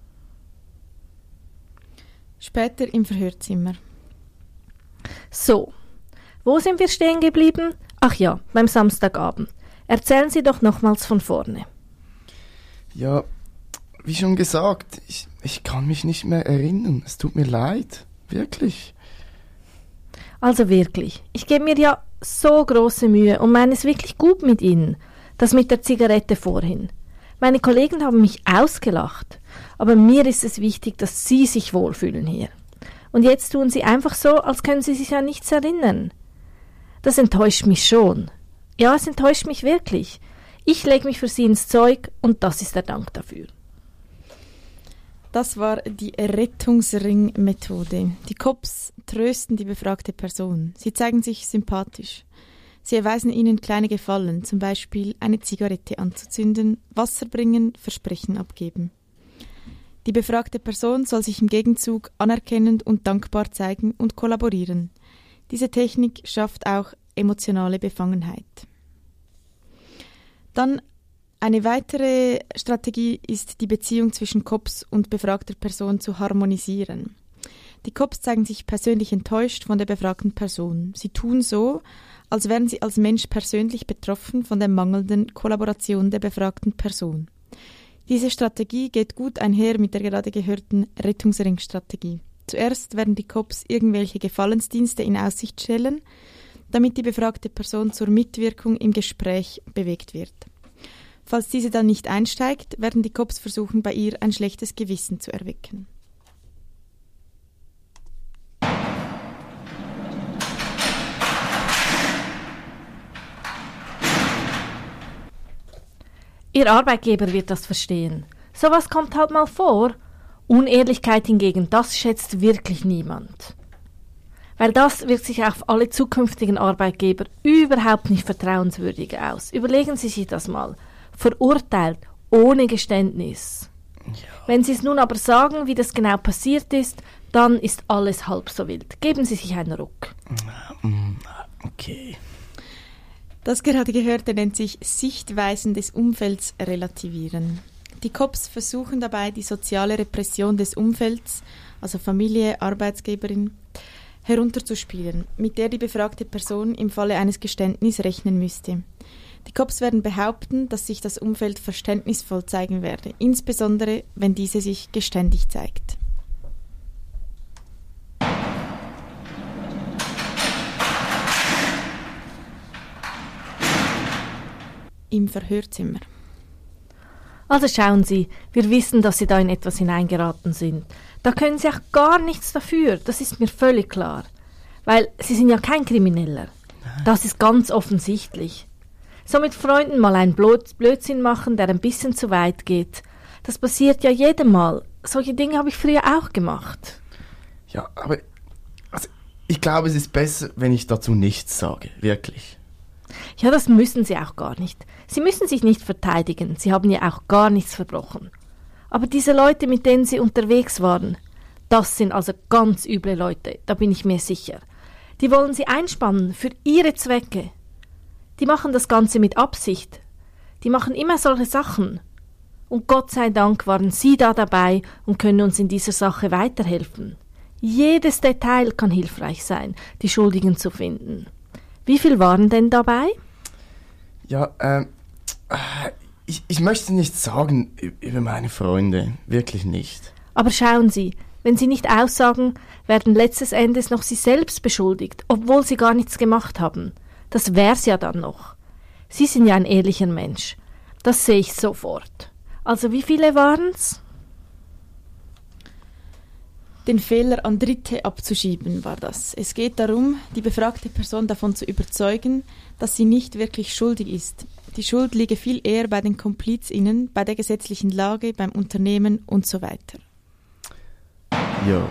Später im Verhörzimmer. So, wo sind wir stehen geblieben? Ach ja, beim Samstagabend. Erzählen Sie doch nochmals von vorne. Ja, wie schon gesagt, ich kann mich nicht mehr erinnern. Es tut mir leid, wirklich. Also wirklich, ich gebe mir ja so große Mühe und meine es wirklich gut mit Ihnen. Das mit der Zigarette vorhin. Meine Kollegen haben mich ausgelacht, aber mir ist es wichtig, dass Sie sich wohlfühlen hier. Und jetzt tun Sie einfach so, als können Sie sich an nichts erinnern. Das enttäuscht mich schon. Ja, es enttäuscht mich wirklich. Ich lege mich für Sie ins Zeug und das ist der Dank dafür. Das war die Rettungsring-Methode. Die Cops trösten die befragte Person. Sie zeigen sich sympathisch. Sie erweisen ihnen kleine Gefallen, zum Beispiel eine Zigarette anzuzünden, Wasser bringen, Versprechen abgeben. Die befragte Person soll sich im Gegenzug anerkennend und dankbar zeigen und kollaborieren. Diese Technik schafft auch emotionale Befangenheit. Dann eine weitere Strategie ist, die Beziehung zwischen Cops und befragter Person zu harmonisieren. Die Cops zeigen sich persönlich enttäuscht von der befragten Person. Sie tun so, als wären sie als Mensch persönlich betroffen von der mangelnden Kollaboration der befragten Person. Diese Strategie geht gut einher mit der gerade gehörten Rettungsring-Strategie. Zuerst werden die Cops irgendwelche Gefallensdienste in Aussicht stellen, damit die befragte Person zur Mitwirkung im Gespräch bewegt wird. Falls diese dann nicht einsteigt, werden die Cops versuchen, bei ihr ein schlechtes Gewissen zu erwecken. Ihr Arbeitgeber wird das verstehen. Sowas kommt halt mal vor. Unehrlichkeit hingegen, das schätzt wirklich niemand. Weil das wirkt sich auf alle zukünftigen Arbeitgeber überhaupt nicht vertrauenswürdig aus. Überlegen Sie sich das mal. Verurteilt, ohne Geständnis. Ja. Wenn Sie es nun aber sagen, wie das genau passiert ist, dann ist alles halb so wild. Geben Sie sich einen Ruck. Okay. Das gerade Gehörte nennt sich Sichtweisen des Umfelds relativieren. Die Cops versuchen dabei, die soziale Repression des Umfelds, also Familie, Arbeitsgeberin, herunterzuspielen, mit der die befragte Person im Falle eines Geständnisses rechnen müsste. Die Cops werden behaupten, dass sich das Umfeld verständnisvoll zeigen werde, insbesondere wenn diese sich geständig zeigt. Im Verhörzimmer. Also schauen Sie, wir wissen, dass Sie da in etwas hineingeraten sind. Da können Sie auch gar nichts dafür, das ist mir völlig klar. Weil Sie sind ja kein Krimineller. Das ist ganz offensichtlich. So mit Freunden mal einen Blödsinn machen, der ein bisschen zu weit geht. Das passiert ja jedem Mal. Solche Dinge habe ich früher auch gemacht. Ja, aber also, ich glaube, es ist besser, wenn ich dazu nichts sage. Wirklich. Ja, das müssen Sie auch gar nicht. Sie müssen sich nicht verteidigen. Sie haben ja auch gar nichts verbrochen. Aber diese Leute, mit denen Sie unterwegs waren, das sind also ganz üble Leute, da bin ich mir sicher. Die wollen Sie einspannen für Ihre Zwecke. Die machen das Ganze mit Absicht. Die machen immer solche Sachen. Und Gott sei Dank waren Sie da dabei und können uns in dieser Sache weiterhelfen. Jedes Detail kann hilfreich sein, die Schuldigen zu finden. Wie viel waren denn dabei? Ja, ich möchte nichts sagen über meine Freunde. Wirklich nicht. Aber schauen Sie, wenn Sie nicht aussagen, werden letztes Endes noch Sie selbst beschuldigt, obwohl Sie gar nichts gemacht haben. Das wär's ja dann noch. Sie sind ja ein ehrlicher Mensch. Das sehe ich sofort. Also wie viele waren's? Den Fehler an Dritte abzuschieben war das. Es geht darum, die befragte Person davon zu überzeugen, dass sie nicht wirklich schuldig ist. Die Schuld liege viel eher bei den KomplizInnen, bei der gesetzlichen Lage, beim Unternehmen und so weiter. Ja.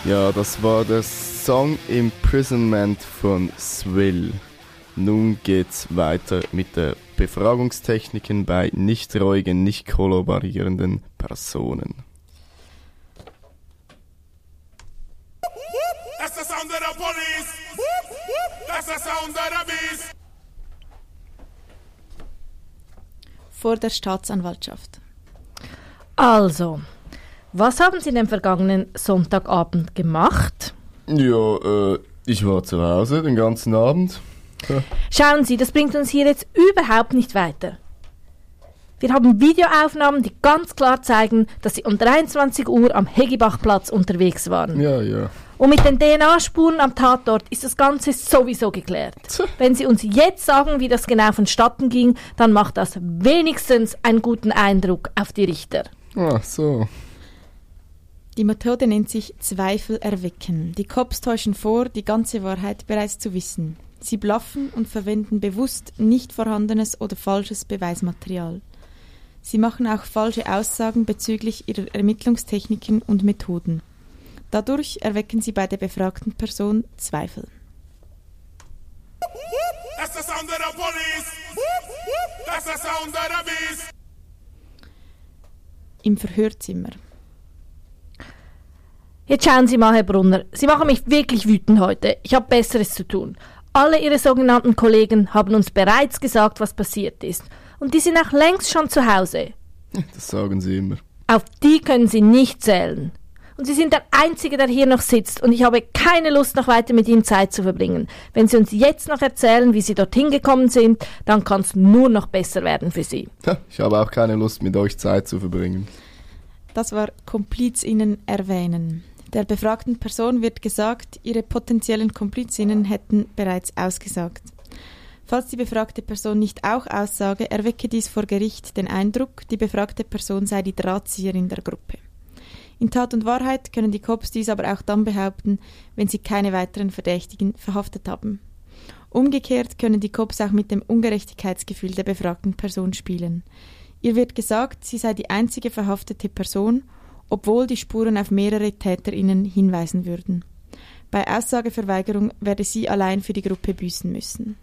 Ja, das war der Song Imprisonment von Swill. Nun geht's weiter mit der Befragungstechniken bei nicht reuigen, nicht kollaborierenden Personen. That's the sound of the police. That's the sound of the beast. Vor der Staatsanwaltschaft. Also, was haben Sie den vergangenen Sonntagabend gemacht? Ja, ich war zu Hause den ganzen Abend. Ja. Schauen Sie, das bringt uns hier jetzt überhaupt nicht weiter. Wir haben Videoaufnahmen, die ganz klar zeigen, dass Sie um 23 Uhr am Hegibachplatz unterwegs waren. Ja. Und mit den DNA-Spuren am Tatort ist das Ganze sowieso geklärt. Wenn Sie uns jetzt sagen, wie das genau vonstatten ging, dann macht das wenigstens einen guten Eindruck auf die Richter. Ach so. Die Methode nennt sich Zweifel erwecken. Die Cops täuschen vor, die ganze Wahrheit bereits zu wissen. Sie bluffen und verwenden bewusst nicht vorhandenes oder falsches Beweismaterial. Sie machen auch falsche Aussagen bezüglich ihrer Ermittlungstechniken und Methoden. Dadurch erwecken sie bei der befragten Person Zweifel. That's the sound of the police. That's the sound of the beast. Im Verhörzimmer. Jetzt schauen Sie mal, Herr Brunner, Sie machen mich wirklich wütend heute. Ich habe Besseres zu tun. Alle Ihre sogenannten Kollegen haben uns bereits gesagt, was passiert ist. Und die sind auch längst schon zu Hause. Das sagen Sie immer. Auf die können Sie nicht zählen. Und Sie sind der Einzige, der hier noch sitzt. Und ich habe keine Lust, noch weiter mit Ihnen Zeit zu verbringen. Wenn Sie uns jetzt noch erzählen, wie Sie dorthin gekommen sind, dann kann es nur noch besser werden für Sie. Ich habe auch keine Lust, mit euch Zeit zu verbringen. Das war KomplizInnen erwähnen. Der befragten Person wird gesagt, ihre potenziellen KomplizInnen hätten bereits ausgesagt. Falls die befragte Person nicht auch aussage, erwecke dies vor Gericht den Eindruck, die befragte Person sei die Drahtzieherin der Gruppe. In Tat und Wahrheit können die Cops dies aber auch dann behaupten, wenn sie keine weiteren Verdächtigen verhaftet haben. Umgekehrt können die Cops auch mit dem Ungerechtigkeitsgefühl der befragten Person spielen. Ihr wird gesagt, sie sei die einzige verhaftete Person, obwohl die Spuren auf mehrere TäterInnen hinweisen würden. Bei Aussageverweigerung werde sie allein für die Gruppe büßen müssen.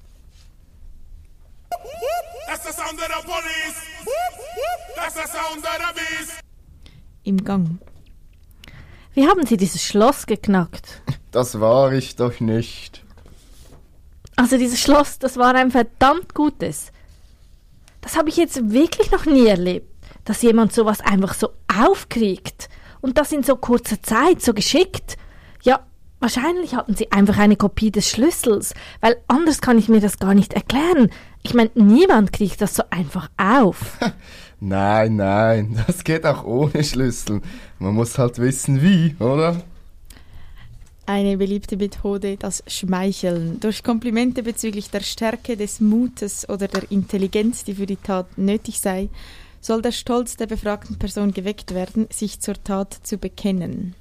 That's the sound of the police. That's the sound of the beast. Im Gang. Wie haben Sie dieses Schloss geknackt? Das war ich doch nicht. Also dieses Schloss, das war ein verdammt gutes. Das habe ich jetzt wirklich noch nie erlebt, dass jemand sowas einfach so aufkriegt. Und das in so kurzer Zeit, so geschickt. Ja, wahrscheinlich hatten sie einfach eine Kopie des Schlüssels, weil anders kann ich mir das gar nicht erklären. Ich meine, niemand kriegt das so einfach auf. Nein, das geht auch ohne Schlüssel. Man muss halt wissen wie, oder? Eine beliebte Methode, das Schmeicheln. Durch Komplimente bezüglich der Stärke, des Mutes oder der Intelligenz, die für die Tat nötig sei, soll der Stolz der befragten Person geweckt werden, sich zur Tat zu bekennen.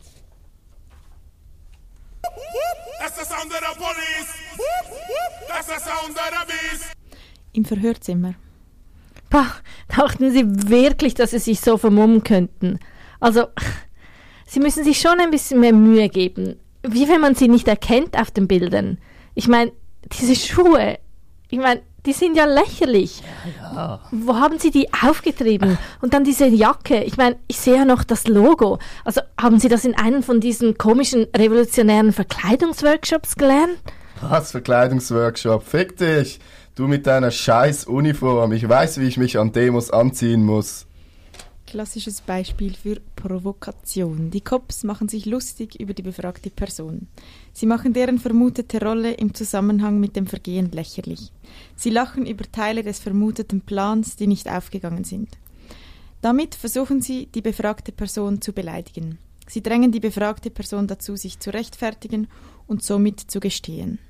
That's the sound of the police. That's the sound of the beast. Im Verhörzimmer. Pah, dachten Sie wirklich, dass Sie sich so vermummen könnten? Also, Sie müssen sich schon ein bisschen mehr Mühe geben. Wie wenn man sie nicht erkennt auf den Bildern. Ich meine, diese Schuhe, die sind ja lächerlich. Ja. Wo haben Sie die aufgetrieben? Und dann diese Jacke. Ich meine, ich sehe ja noch das Logo. Also haben Sie das in einem von diesen komischen revolutionären Verkleidungsworkshops gelernt? Was Verkleidungsworkshop? Fick dich! Du mit deiner scheiß Uniform. Ich weiß, wie ich mich an Demos anziehen muss. Klassisches Beispiel für Provokation. Die Cops machen sich lustig über die befragte Person. Sie machen deren vermutete Rolle im Zusammenhang mit dem Vergehen lächerlich. Sie lachen über Teile des vermuteten Plans, die nicht aufgegangen sind. Damit versuchen sie, die befragte Person zu beleidigen. Sie drängen die befragte Person dazu, sich zu rechtfertigen und somit zu gestehen.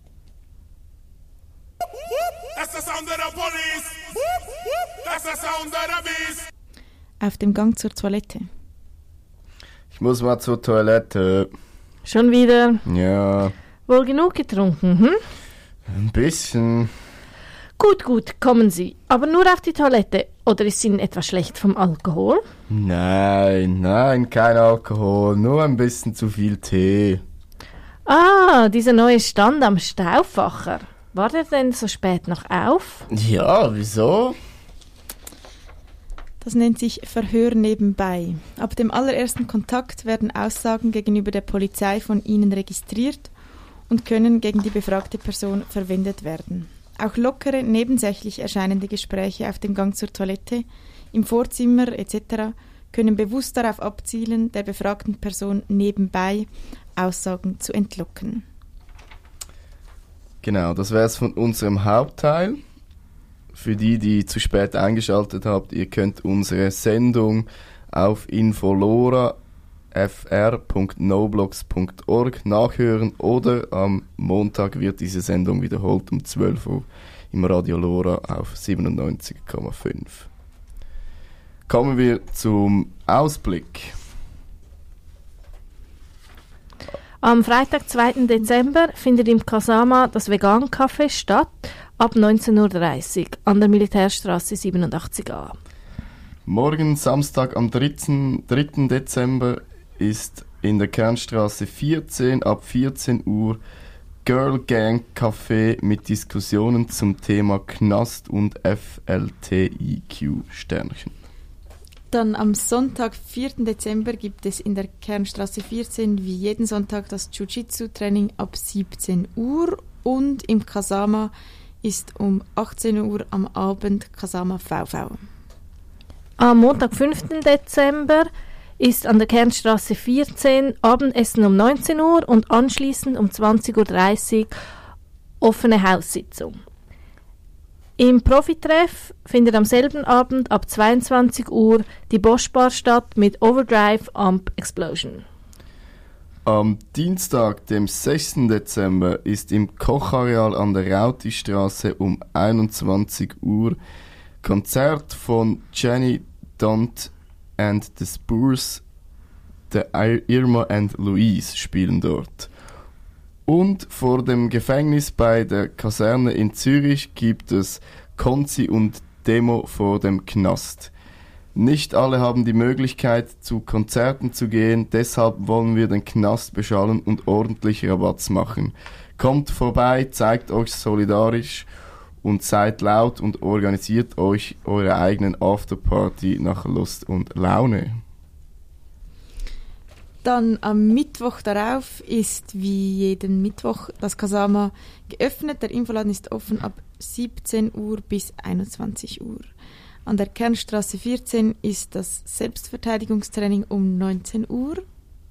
That's the sound of the police. That's the sound of the beast. Auf dem Gang zur Toilette. Ich muss mal zur Toilette. Schon wieder? Ja. Wohl genug getrunken, hm? Ein bisschen. Gut, kommen Sie. Aber nur auf die Toilette. Oder ist Ihnen etwas schlecht vom Alkohol? Nein, kein Alkohol, nur ein bisschen zu viel Tee. Ah, dieser neue Stand am Stauffacher. War der denn so spät noch auf? Ja, wieso? Das nennt sich Verhör nebenbei. Ab dem allerersten Kontakt werden Aussagen gegenüber der Polizei von Ihnen registriert und können gegen die befragte Person verwendet werden. Auch lockere, nebensächlich erscheinende Gespräche auf dem Gang zur Toilette, im Vorzimmer etc. können bewusst darauf abzielen, der befragten Person nebenbei Aussagen zu entlocken. Genau, das wäre es von unserem Hauptteil. Für die zu spät eingeschaltet habt, ihr könnt unsere Sendung auf infolora.fr.noblogs.org nachhören oder am Montag wird diese Sendung wiederholt um 12 Uhr im Radio Lora auf 97,5. Kommen wir zum Ausblick. Am Freitag, 2. Dezember, findet im Kasama das Vegan-Café statt, ab 19.30 Uhr an der Militärstraße 87a. Morgen, Samstag, am 3. Dezember, ist in der Kernstraße 14 ab 14 Uhr Girl Gang Café mit Diskussionen zum Thema Knast und FLTIQ-Sternchen. Dann am Sonntag, 4. Dezember, gibt es in der Kernstraße 14 wie jeden Sonntag das Jiu-Jitsu-Training ab 17 Uhr und im Kasama ist um 18 Uhr am Abend Kasama VV. Am Montag, 5. Dezember, ist an der Kernstraße 14 Abendessen um 19 Uhr und anschließend um 20.30 Uhr offene Haussitzung. Im Profitreff findet am selben Abend ab 22 Uhr die Bosch Bar statt mit Overdrive Amp Explosion. Am Dienstag, dem 6. Dezember, ist im Kochareal an der Rautistraße um 21 Uhr Konzert von Jenny Dunt and the Spurs, The Irma and Louise spielen dort. Und vor dem Gefängnis bei der Kaserne in Zürich gibt es Konzi und Demo vor dem Knast. Nicht alle haben die Möglichkeit, zu Konzerten zu gehen, deshalb wollen wir den Knast beschallen und ordentlich Rabatz machen. Kommt vorbei, zeigt euch solidarisch und seid laut und organisiert euch eure eigenen Afterparty nach Lust und Laune. Dann am Mittwoch darauf ist wie jeden Mittwoch das Kasama geöffnet. Der Infoladen ist offen ab 17 Uhr bis 21 Uhr. An der Kernstraße 14 ist das Selbstverteidigungstraining um 19 Uhr.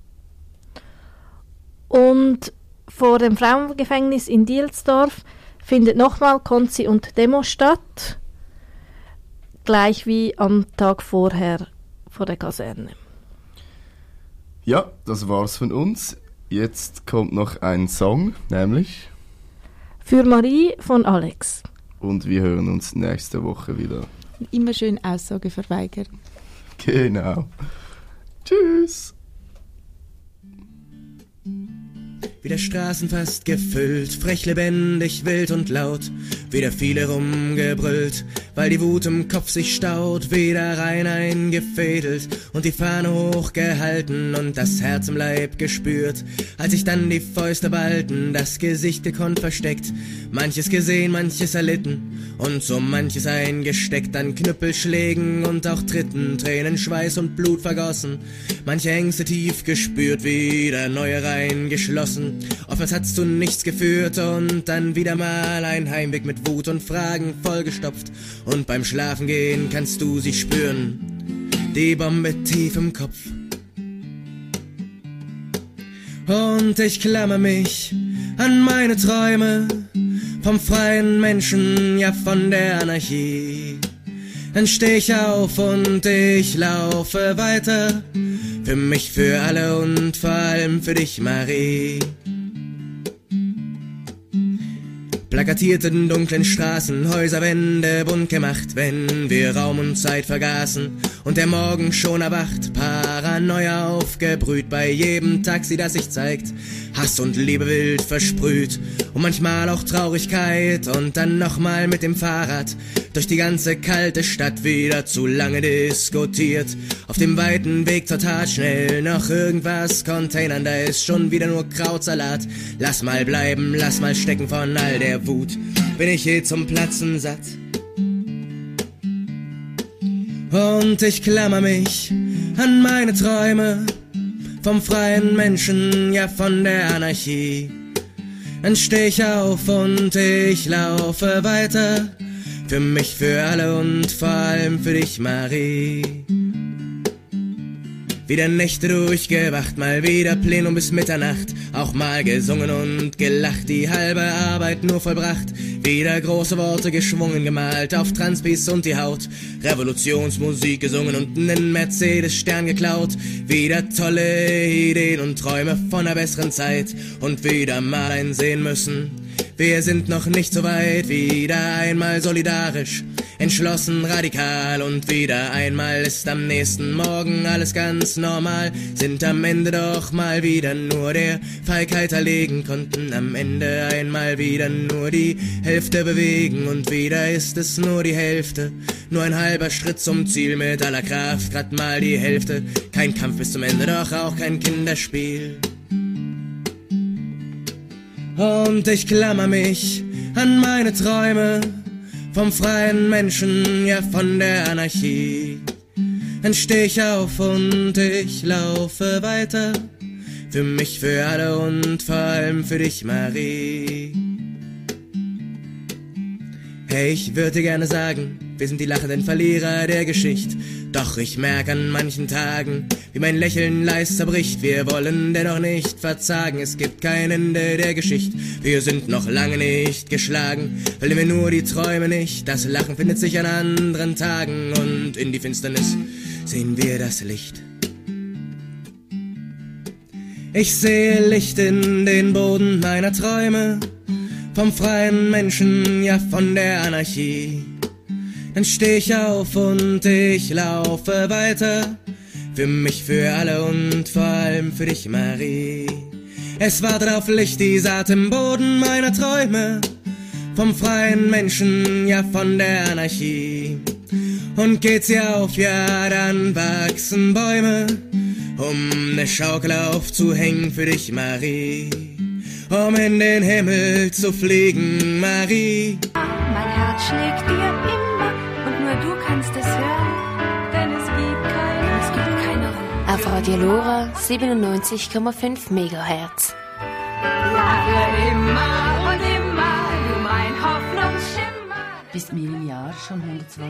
Und vor dem Frauengefängnis in Dielsdorf findet nochmal Konzi und Demo statt, gleich wie am Tag vorher vor der Kaserne. Ja, das war's von uns. Jetzt kommt noch ein Song, nämlich Für Marie von Alex. Und wir hören uns nächste Woche wieder. Immer schön Aussage verweigern. Genau. Tschüss. Wieder Straßen fast gefüllt, frech, lebendig, wild und laut, wieder viele rumgebrüllt, weil die Wut im Kopf sich staut, wieder rein eingefädelt und die Fahne hochgehalten und das Herz im Leib gespürt, als sich dann die Fäuste ballten, das Gesicht gekonnt versteckt, manches gesehen, manches erlitten und so manches eingesteckt an Knüppelschlägen und auch Tritten, Tränen, Schweiß und Blut vergossen, manche Ängste tief gespürt, wieder neue Reihen geschlossen. Oftmals hast du nichts geführt und dann wieder mal ein Heimweg mit Wut und Fragen vollgestopft. Und beim Schlafengehen kannst du sie spüren, die Bombe tief im Kopf. Und ich klammer mich an meine Träume vom freien Menschen, ja von der Anarchie. Dann steh ich auf und ich laufe weiter, für mich, für alle und vor allem für dich, Marie. Plakatiert in dunklen Straßen, Häuserwände bunt gemacht, wenn wir Raum und Zeit vergaßen und der Morgen schon erwacht, parallel immer neu aufgebrüht, bei jedem Taxi, das sich zeigt, Hass und Liebe wild versprüht und manchmal auch Traurigkeit und dann nochmal mit dem Fahrrad durch die ganze kalte Stadt wieder zu lange diskutiert. Auf dem weiten Weg zur Tat schnell noch irgendwas containern, da ist schon wieder nur Krautsalat. Lass mal bleiben, lass mal stecken von all der Wut, bin ich zum Platzen satt. Und ich klammer mich an meine Träume vom freien Menschen, ja von der Anarchie. Dann steh ich auf und ich laufe weiter, für mich, für alle und vor allem für dich, Marie. Wieder Nächte durchgewacht, mal wieder Plenum bis Mitternacht, auch mal gesungen und gelacht, die halbe Arbeit nur vollbracht, wieder große Worte geschwungen, gemalt auf Transpis und die Haut, Revolutionsmusik gesungen und nen Mercedes-Stern geklaut, wieder tolle Ideen und Träume von einer besseren Zeit und wieder mal einsehen müssen, wir sind noch nicht so weit, wieder einmal solidarisch, entschlossen, radikal und wieder einmal ist am nächsten Morgen alles ganz normal, sind am Ende doch mal wieder nur der Feigheit erlegen, konnten am Ende einmal wieder nur die Hälfte bewegen und wieder ist es nur die Hälfte, nur ein halber Schritt zum Ziel mit aller Kraft, grad mal die Hälfte, kein Kampf bis zum Ende, doch auch kein Kinderspiel. Und ich klammer mich an meine Träume vom freien Menschen, ja von der Anarchie. Dann steh ich auf und ich laufe weiter, für mich, für alle und vor allem für dich, Marie. Hey, ich würde gerne sagen, wir sind die lachenden Verlierer der Geschichte, doch ich merke an manchen Tagen, wie mein Lächeln leis zerbricht. Wir wollen dennoch nicht verzagen, es gibt kein Ende der Geschichte. Wir sind noch lange nicht geschlagen, verlieren wir nur die Träume nicht. Das Lachen findet sich an anderen Tagen und in die Finsternis sehen wir das Licht. Ich sehe Licht in den Boden meiner Träume, vom freien Menschen, ja von der Anarchie. Dann steh ich auf und ich laufe weiter, für mich, für alle und vor allem für dich, Marie. Es wartet auf Licht die Saat im Boden meiner Träume, vom freien Menschen, ja von der Anarchie. Und geht sie auf, ja dann wachsen Bäume, um ne Schaukel aufzuhängen für dich, Marie. Um in den Himmel zu fliegen, Marie. Mein Herz schlägt dir immer und nur du kannst es hören, denn es gibt keine Ruhe. Auf Radio Lora 97,5 MHz. Ja, für immer und immer, du mein Hoffnungsschimmer. Bist mir im Jahr schon 120.